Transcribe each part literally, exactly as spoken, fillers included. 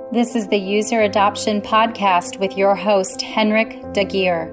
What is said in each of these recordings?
This is the User Adoption Podcast with your host, Henrik Dagier.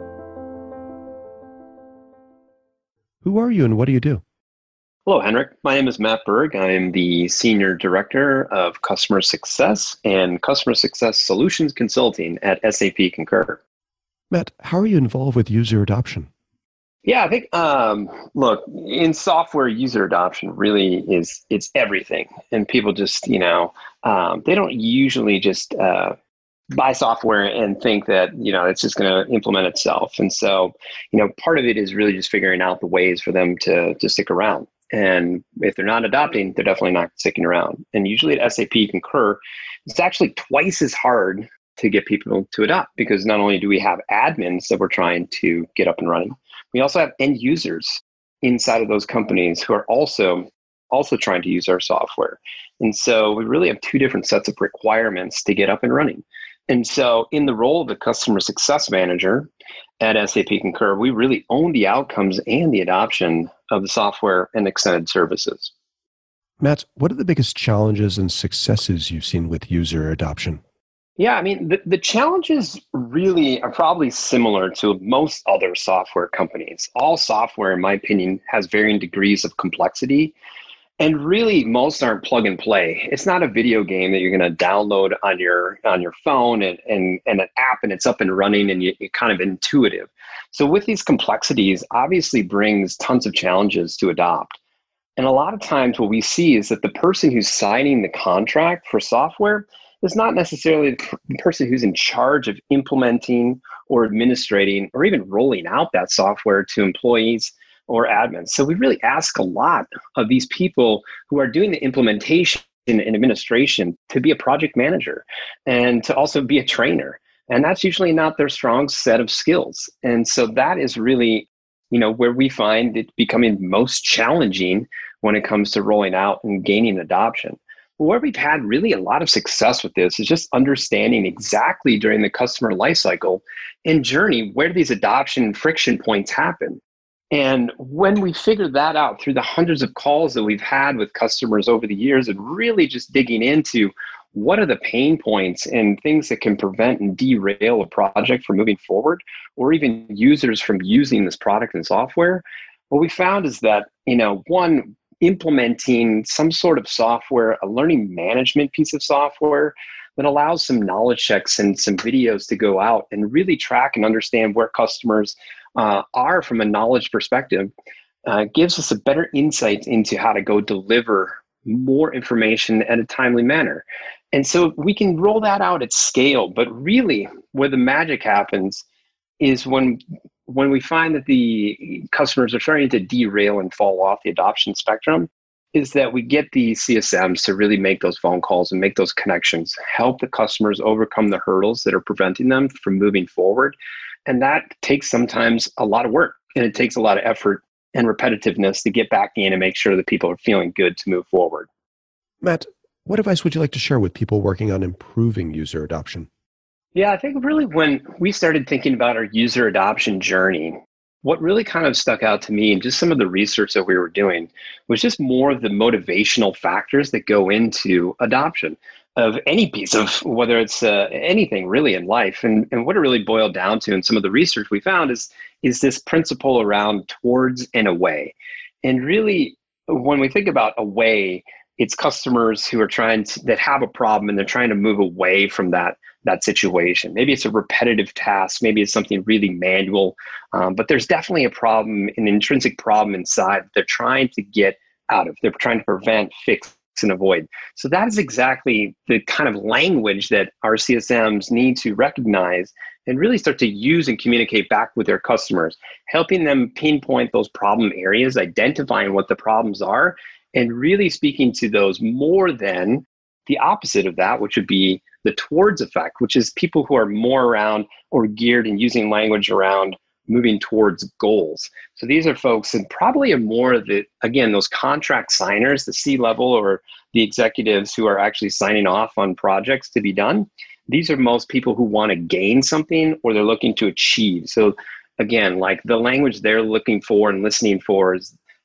Who are you and what do you do? Hello, Henrik. My name is Matt Berg. I am the Senior Director of Customer Success and Customer Success Solutions Consulting at S A P Concur. Matt, how are you involved with user adoption? Yeah, I think, um, look, in software, user adoption really is, it's everything. And people just, you know, um, they don't usually just uh, buy software and think that, you know, it's just going to implement itself. And so, you know, part of it is really just figuring out the ways for them to, to stick around. And if they're not adopting, they're definitely not sticking around. And usually at S A P Concur, it's actually twice as hard to get people to adopt, because not only do we have admins that we're trying to get up and running, we also have end users inside of those companies who are also also trying to use our software. And so we really have two different sets of requirements to get up and running. And so in the role of the customer success manager at S A P Concur, we really own the outcomes and the adoption of the software and extended services. Matt, what are the biggest challenges and successes you've seen with user adoption? Yeah, I mean, the, the challenges really are probably similar to most other software companies. All software, in my opinion, has varying degrees of complexity. And really, most aren't plug and play. It's not a video game that you're going to download on your on your phone and, and, and an app and it's up and running and you, you're kind of intuitive. So with these complexities, obviously brings tons of challenges to adopt. And a lot of times what we see is that the person who's signing the contract for software is not necessarily the person who's in charge of implementing or administrating or even rolling out that software to employees or admins. So we really ask a lot of these people who are doing the implementation and administration to be a project manager and to also be a trainer. And that's usually not their strong set of skills. And so that is really, you know, where we find it becoming most challenging when it comes to rolling out and gaining adoption. Where we've had really a lot of success with this is just understanding exactly during the customer lifecycle and journey where these adoption friction points happen. And when we figured that out through the hundreds of calls that we've had with customers over the years and really just digging into what are the pain points and things that can prevent and derail a project from moving forward, or even users from using this product and software, what we found is that, you know, one, implementing some sort of software, a learning management piece of software that allows some knowledge checks and some videos to go out and really track and understand where customers uh, are from a knowledge perspective, uh, gives us a better insight into how to go deliver more information at a timely manner. And so we can roll that out at scale, but really where the magic happens is when when we find that the customers are starting to derail and fall off the adoption spectrum, is that we get the C S Ms to really make those phone calls and make those connections, help the customers overcome the hurdles that are preventing them from moving forward. And that takes sometimes a lot of work, and it takes a lot of effort and repetitiveness to get back in and make sure that people are feeling good to move forward. Matt, what advice would you like to share with people working on improving user adoption? Yeah, I think really when we started thinking about our user adoption journey, what really kind of stuck out to me and just some of the research that we were doing was just more of the motivational factors that go into adoption of any piece of, whether it's uh, anything really in life. And, and what it really boiled down to, and some of the research we found is, is this principle around towards and away. And really, when we think about away, it's customers who are trying to, that have a problem and they're trying to move away from that that situation. Maybe it's a repetitive task, maybe it's something really manual, um, but there's definitely a problem, an intrinsic problem inside that they're trying to get out of. They're trying to prevent, fix, and avoid. So that is exactly the kind of language that our C S Ms need to recognize and really start to use and communicate back with their customers, helping them pinpoint those problem areas, identifying what the problems are, and really speaking to those more than the opposite of that, which would be the towards effect, which is people who are more around or geared and using language around moving towards goals. So these are folks and probably are more the, again, those contract signers, the C-level or the executives who are actually signing off on projects to be done. These are most people who want to gain something or they're looking to achieve. So again, like the language they're looking for and listening for is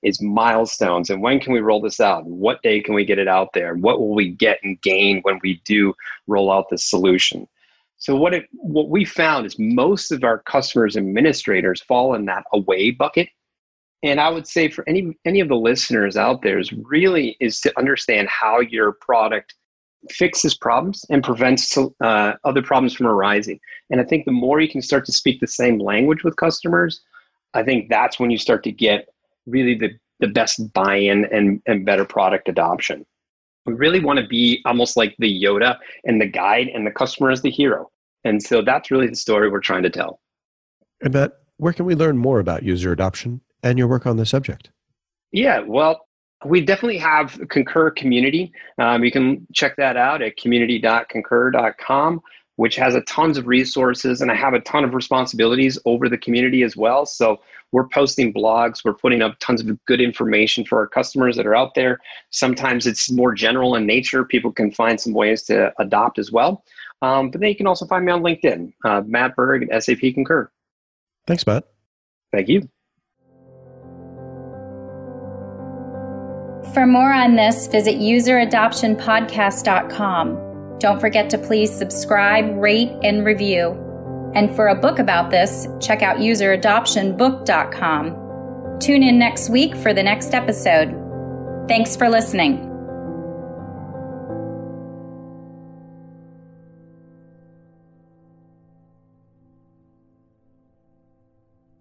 is milestones and when can we roll this out? And what day can we get it out there? And what will we get and gain when we do roll out this solution? So what it what we found is most of our customers administrators fall in that away bucket. And I would say for any any of the listeners out there is really is to understand how your product fixes problems and prevents uh, other problems from arising. And I think the more you can start to speak the same language with customers, I think that's when you start to get really the, the best buy-in and, and better product adoption. We really want to be almost like the Yoda and the guide, and the customer is the hero. And so that's really the story we're trying to tell. And Matt, where can we learn more about user adoption and your work on the subject? Yeah, well, we definitely have a Concur community. Um, you can check that out at community dot concur dot com, which has a tons of resources, and I have a ton of responsibilities over the community as well. So we're posting blogs, we're putting up tons of good information for our customers that are out there. Sometimes it's more general in nature. People can find some ways to adopt as well. Um, but then you can also find me on LinkedIn, uh, Matt Berg at S A P Concur. Thanks, Matt. Thank you. For more on this, visit user adoption podcast dot com. Don't forget to please subscribe, rate, and review. And for a book about this, check out user adoption book dot com. Tune in next week for the next episode. Thanks for listening.